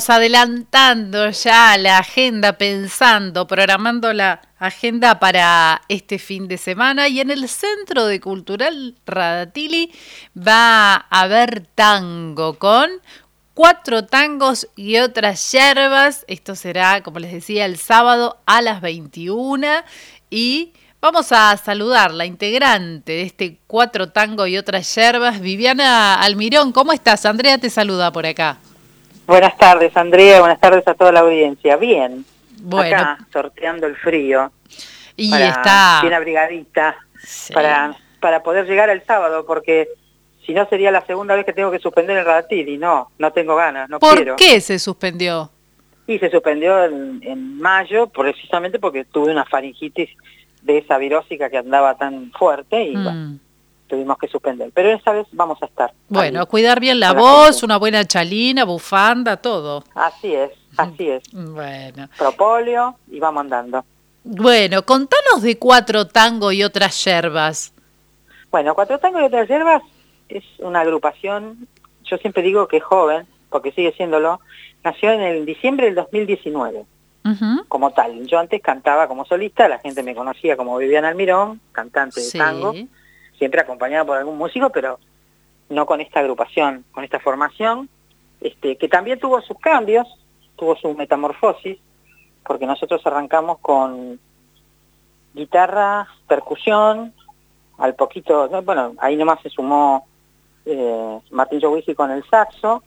vamos adelantando ya la agenda, pensando, programando la agenda para este fin de semana. Y en el Centro de Cultural Radatili va a haber tango con 4 tangos y otras yerbas. Esto será, como les decía, el sábado a las 21. Y vamos a saludar la integrante de este 4 tango y otras yerbas, Viviana Almirón. ¿Cómo estás? Andrea te saluda por acá. Buenas tardes, Andrea, buenas tardes a toda la audiencia. Bien, bueno, acá sorteando el frío, y está bien abrigadita, sí, para poder llegar el sábado, porque si no sería la segunda vez que tengo que suspender el Radatili. No tengo ganas, no quiero. ¿Por qué se suspendió? Y se suspendió en mayo, precisamente porque tuve una faringitis de esa virósica que andaba tan fuerte y bueno, tuvimos que suspender. Pero esta vez vamos a estar. Bueno, ahí, cuidar bien la voz, una buena chalina, bufanda, todo. Así es, así es. Bueno. Propóleo y vamos andando. Bueno, contanos de 4 tango y otras yerbas. Bueno, 4 tangos y otras yerbas es una agrupación, yo siempre digo que es joven, porque sigue siéndolo, nació en el diciembre del 2019. Como tal. Yo antes cantaba como solista, la gente me conocía como Viviana Almirón, cantante de tango, siempre acompañada por algún músico, pero no con esta agrupación, con esta formación, que también tuvo sus cambios, tuvo su metamorfosis, porque nosotros arrancamos con guitarra, percusión, al poquito, bueno, ahí nomás se sumó Martín Jowiski con el saxo,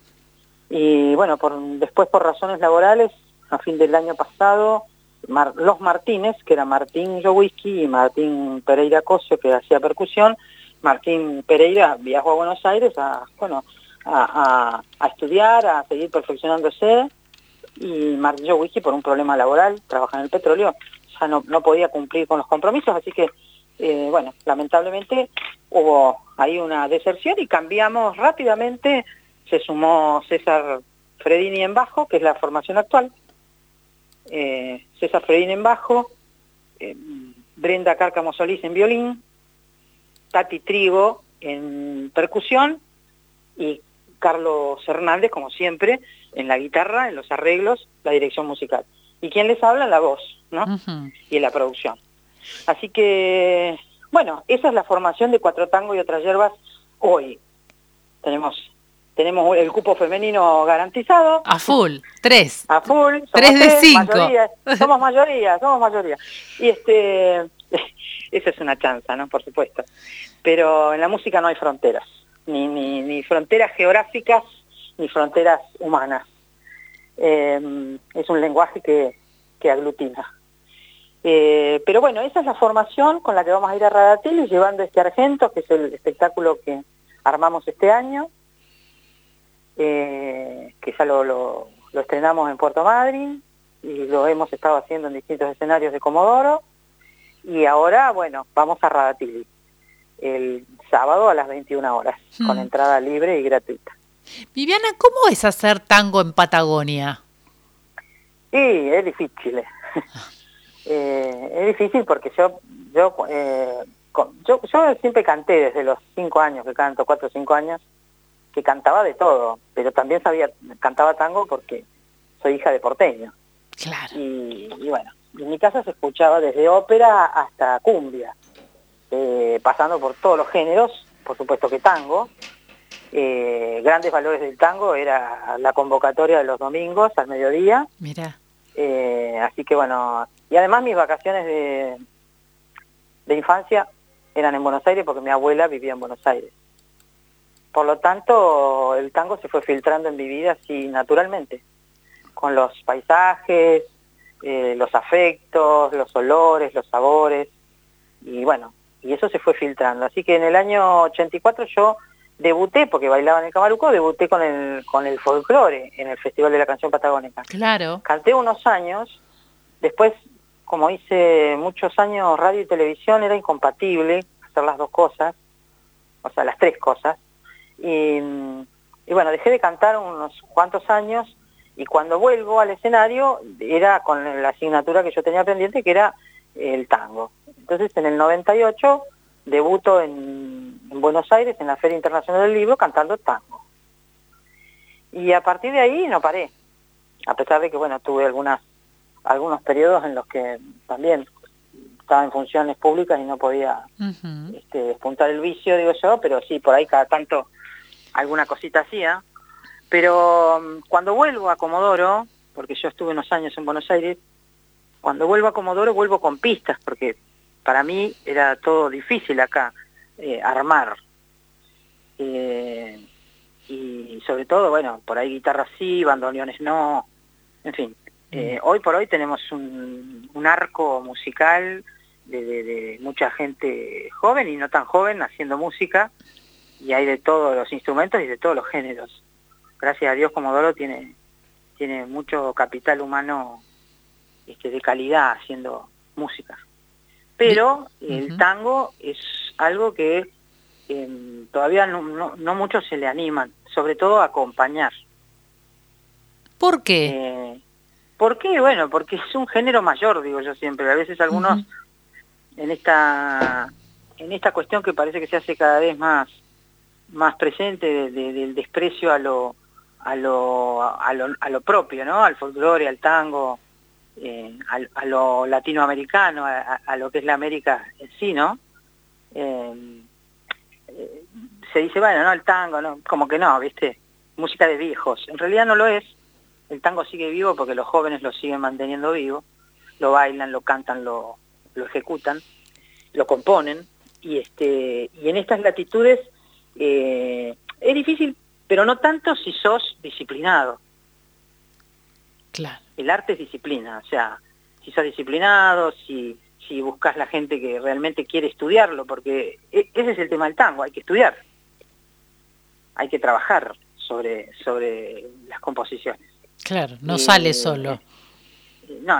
y bueno, después por razones laborales, a fin del año pasado, los Martínez, que era Martín Jowiski y Martín Pereira Cosio, que hacía percusión. Martín Pereira viajó a Buenos Aires a estudiar, a seguir perfeccionándose, y Martín Jowiski, por un problema laboral, trabaja en el petróleo, ya no podía cumplir con los compromisos, así que, bueno, lamentablemente hubo ahí una deserción y cambiamos rápidamente. Se sumó César Fredini en bajo, que es la formación actual. César Fredini en bajo, Brenda Cárcamo Solís en violín, Tati Trigo en percusión y Carlos Hernández, como siempre, en la guitarra, en los arreglos, la dirección musical. Y quien les habla, la voz, ¿no? Y en la producción. Así que, bueno, esa es la formación de 4 tangos y otras yerbas hoy. Tenemos el cupo femenino garantizado. A full, 3. A full. 3 de 5. Somos mayoría. Y esa es una chanza, ¿no? Por supuesto. Pero en la música no hay fronteras. Ni fronteras geográficas, ni fronteras humanas. Es un lenguaje que aglutina. Pero bueno, esa es la formación con la que vamos a ir a Radatili, llevando este Argento, que es el espectáculo que armamos este año. Que ya lo estrenamos en Puerto Madryn y lo hemos estado haciendo en distintos escenarios de Comodoro, y ahora, bueno, vamos a Radatili el sábado a las 21 horas, con entrada libre y gratuita. Viviana, ¿cómo es hacer tango en Patagonia? Sí, es difícil. Es difícil porque yo siempre canté desde los 5 años que canto, 4 o 5 años, que cantaba de todo, pero también cantaba tango porque soy hija de porteño. Claro. Y bueno, en mi casa se escuchaba desde ópera hasta cumbia, pasando por todos los géneros, por supuesto que tango. Grandes valores del tango era la convocatoria de los domingos al mediodía. Mira. Así que bueno, y además mis vacaciones de infancia eran en Buenos Aires porque mi abuela vivía en Buenos Aires. Por lo tanto, el tango se fue filtrando en mi vida así naturalmente, con los paisajes, los afectos, los olores, los sabores, y bueno, y eso se fue filtrando. Así que en el año 84 yo debuté, porque bailaba en el Camaruco, debuté con el folclore en el Festival de la Canción Patagónica. Claro. Canté unos años, después, como hice muchos años radio y televisión, era incompatible hacer las dos cosas, o sea, las 3 cosas. Y bueno, dejé de cantar unos cuantos años, y cuando vuelvo al escenario era con la asignatura que yo tenía pendiente, que era el tango. Entonces en el 98 debuto en Buenos Aires en la Feria Internacional del Libro cantando tango. Y a partir de ahí no paré. a pesar de que, bueno, tuve algunos periodos en los que también estaba en funciones públicas y no podía despuntar el vicio, digo yo, pero sí, por ahí cada tanto alguna cosita hacía. Pero cuando vuelvo a Comodoro, porque yo estuve unos años en Buenos Aires, cuando vuelvo a Comodoro vuelvo con pistas, porque para mí era todo difícil acá armar. Y sobre todo, bueno, por ahí guitarras sí, bandoneones no, en fin. Hoy por hoy tenemos un arco musical de mucha gente joven y no tan joven haciendo música, y hay de todos los instrumentos y de todos los géneros. Gracias a Dios Comodoro tiene mucho capital humano de calidad haciendo música. Pero el tango es algo que todavía no muchos se le animan, sobre todo a acompañar. ¿Por qué? ¿Por qué? Bueno, porque es un género mayor, digo yo siempre. A veces algunos en esta cuestión que parece que se hace cada vez más presente del desprecio a lo propio, ¿no? Al folclore, al tango, a lo latinoamericano, a lo que es la América en sí, ¿no? Se dice, bueno, no, el tango, no, como que no, ¿viste? Música de viejos. En realidad no lo es. El tango sigue vivo porque los jóvenes lo siguen manteniendo vivo, lo bailan, lo cantan, lo ejecutan, lo componen, y en estas latitudes es difícil, pero no tanto si sos disciplinado. Claro. El arte es disciplina, o sea, si sos disciplinado, si buscas la gente que realmente quiere estudiarlo, porque ese es el tema del tango, hay que estudiar, hay que trabajar sobre las composiciones. Claro, no sale solo. No.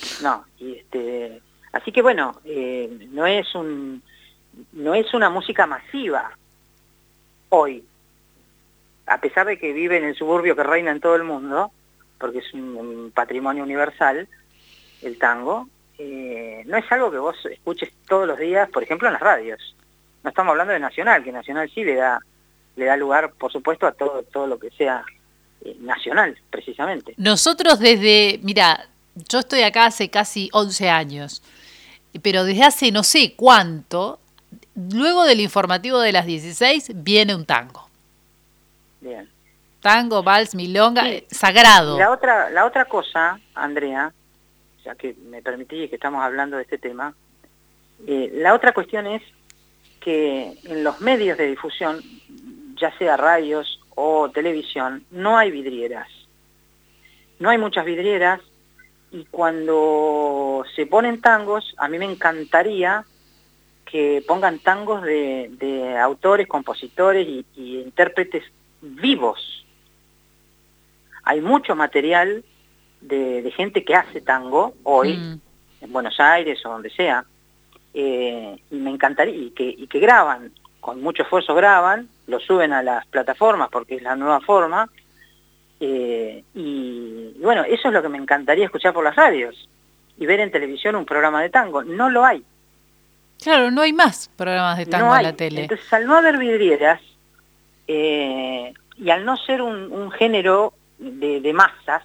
Así que bueno, no es una música masiva hoy, a pesar de que vive en el suburbio que reina en todo el mundo, porque es un patrimonio universal, el tango, no es algo que vos escuches todos los días, por ejemplo, en las radios. No estamos hablando de Nacional, que Nacional sí le da lugar, por supuesto, a todo lo que sea nacional, precisamente. Nosotros mira, yo estoy acá hace casi 11 años, pero desde hace no sé cuánto, luego del informativo de las 16, viene un tango. Bien. Tango, vals, milonga, sí. Sagrado. Y la otra cosa, Andrea, ya que me permití que estamos hablando de este tema, la otra cuestión es que en los medios de difusión, ya sea radios o televisión, no hay vidrieras. No hay muchas vidrieras, y cuando se ponen tangos, a mí me encantaría que pongan tangos de autores, compositores y intérpretes vivos. Hay mucho material de gente que hace tango hoy, en Buenos Aires o donde sea, y me encantaría, y que graban, con mucho esfuerzo graban, lo suben a las plataformas porque es la nueva forma, y bueno, eso es lo que me encantaría escuchar por las radios, y ver en televisión un programa de tango. No lo hay. Claro, no hay más programas de tango en la tele. Entonces, al no haber vidrieras, y al no ser un género de masas,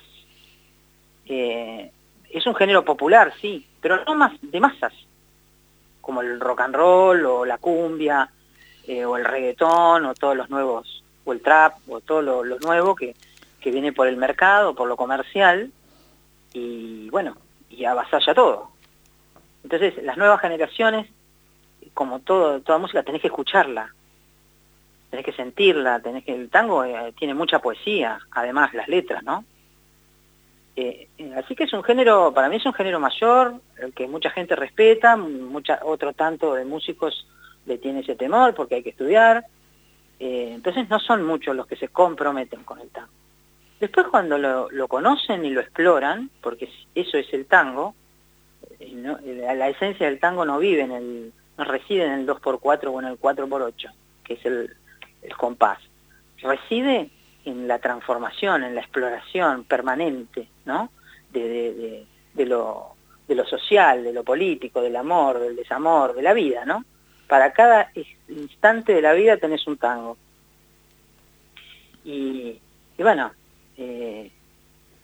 es un género popular, sí, pero no más de masas, como el rock and roll, o la cumbia, o el reggaetón, o todos los nuevos, o el trap, o todo lo nuevo que viene por el mercado, por lo comercial, y bueno, y avasalla todo. Entonces, las nuevas generaciones, como toda música, tenés que escucharla, tenés que sentirla, el tango tiene mucha poesía, además las letras, ¿no? Así que es un género, para mí es un género mayor, el que mucha gente respeta, otro tanto de músicos le tiene ese temor porque hay que estudiar, entonces no son muchos los que se comprometen con el tango. Después cuando lo conocen y lo exploran, porque eso es el tango, la esencia del tango no reside en el 2x4 o en el 4x8, que es el compás, reside en la transformación, en la exploración permanente, ¿no? De lo social, de lo político, del amor, del desamor, de la vida, ¿no? Para cada instante de la vida tenés un tango. Y bueno,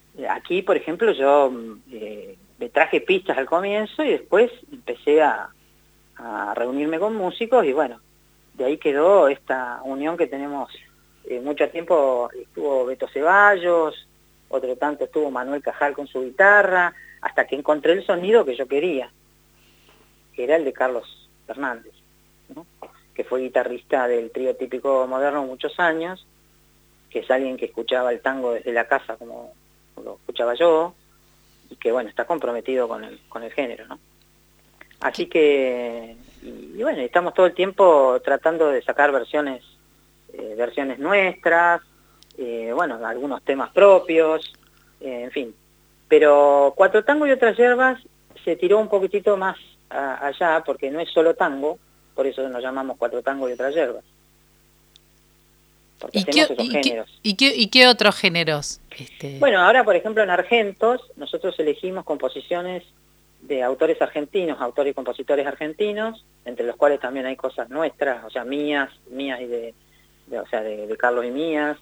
aquí, por ejemplo, yo me traje pistas al comienzo y después empecé a reunirme con músicos y bueno, de ahí quedó esta unión que tenemos. Mucho tiempo estuvo Beto Ceballos, otro tanto estuvo Manuel Cajal con su guitarra, hasta que encontré el sonido que yo quería, que era el de Carlos Fernández, ¿no? Que fue guitarrista del trío típico moderno muchos años, que es alguien que escuchaba el tango desde la casa como lo escuchaba yo, y que bueno, está comprometido con el género, ¿no? Así que, y bueno, estamos todo el tiempo tratando de sacar versiones nuestras, bueno, algunos temas propios, en fin. Pero Cuatro Tangos y Otras Yerbas se tiró un poquitito más allá, porque no es solo tango, por eso nos llamamos Cuatro Tangos y Otras Yerbas. Porque hacemos esos géneros. ¿Y qué otros géneros? Bueno, ahora, por ejemplo, en Argentos, nosotros elegimos composiciones de autores argentinos, autores y compositores argentinos, entre los cuales también hay cosas nuestras, o sea, mías y de Carlos y mías,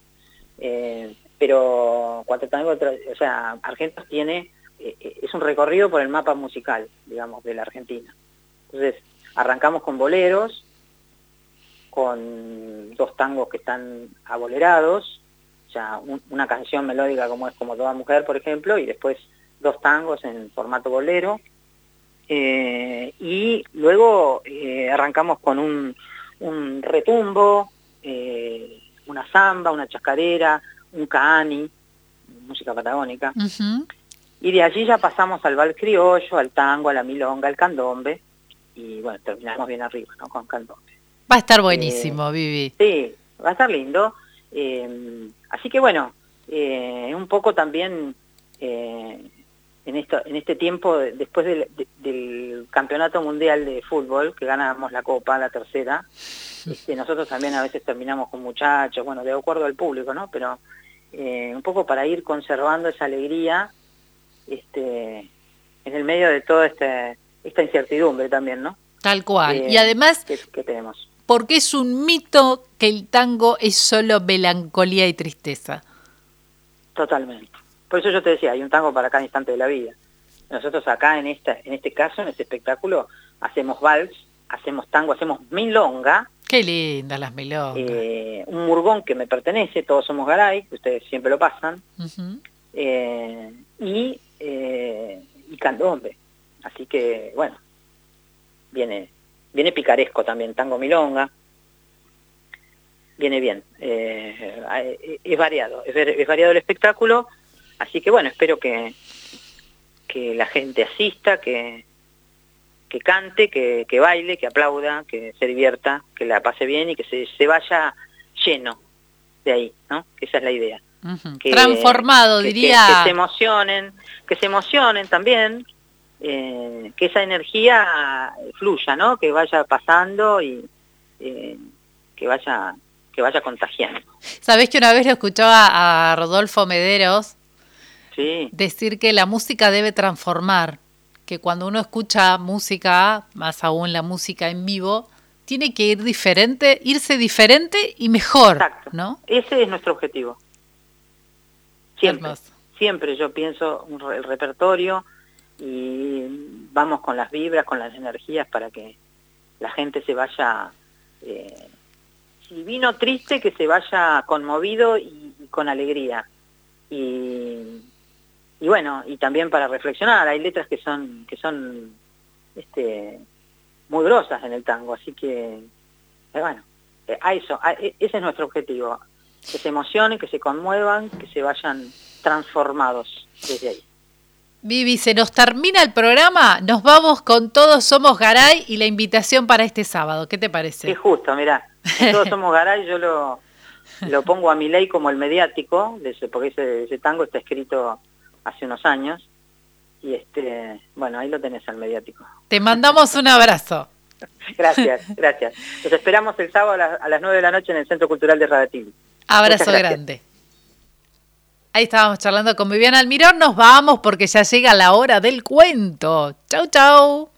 pero Cuatro Tangos, o sea, Argentos tiene, es un recorrido por el mapa musical, digamos, de la Argentina. Entonces, arrancamos con boleros, con 2 tangos que están abolerados, o sea, una canción melódica como es Como Toda Mujer, por ejemplo, y después 2 tangos en formato bolero, y luego arrancamos con un retumbo, una samba, una chacarera, un caani, música patagónica, y de allí ya pasamos al vals criollo, al tango, a la milonga, al candombe, y bueno, terminamos bien arriba, ¿no? Con candombe. Va a estar buenísimo, Vivi. Sí, va a estar lindo. Así que bueno, un poco también en este tiempo, después del Campeonato Mundial de Fútbol, que ganamos la Copa, la tercera, nosotros también a veces terminamos con muchachos, bueno, de acuerdo al público, ¿no? Pero un poco para ir conservando esa alegría en el medio de toda esta incertidumbre también, ¿no? Tal cual. Y además, que tenemos. Porque es un mito que el tango es solo melancolía y tristeza. Totalmente. Por eso yo te decía, hay un tango para cada instante de la vida. Nosotros acá, en este caso, en este espectáculo, hacemos vals, hacemos tango, hacemos milonga. Qué lindas las milongas. Un murgón que me pertenece, Todos Somos Garay, que ustedes siempre lo pasan, y candombe. Así que, bueno, viene picaresco también, tango milonga, viene bien, es variado el espectáculo, así que bueno, espero que la gente asista, que cante, que baile, que aplauda, que se divierta, que la pase bien y que se vaya lleno de ahí, ¿no? Que esa es la idea. Transformado, diría. Que se emocionen también, que esa energía fluya, ¿no? Que vaya pasando y que vaya contagiando. ¿Sabés que una vez lo escuchaba a Rodolfo Mederos decir que la música debe transformar? Que cuando uno escucha música, más aún la música en vivo, tiene que irse diferente y mejor. Exacto. ¿No? Ese es nuestro objetivo. Siempre yo pienso el repertorio y vamos con las vibras, con las energías para que la gente se vaya, si vino triste, que se vaya conmovido y con alegría. Y bueno, y también para reflexionar, hay letras que son muy grosas en el tango, así que bueno, ese es nuestro objetivo, que se emocionen, que se conmuevan, que se vayan transformados desde ahí. Vivi, se nos termina el programa, nos vamos con Todos Somos Garay y la invitación para este sábado, ¿qué te parece? Es justo, mirá, Todos Somos Garay yo lo pongo a mi ley como el mediático, porque ese tango está escrito hace unos años, y bueno, ahí lo tenés al mediático. Te mandamos un abrazo. Gracias. Los esperamos el sábado a las 9 de la noche en el Centro Cultural de Radatili. Abrazo grande. Ahí estábamos charlando con Viviana Almirón, nos vamos porque ya llega la hora del cuento. Chau, chau.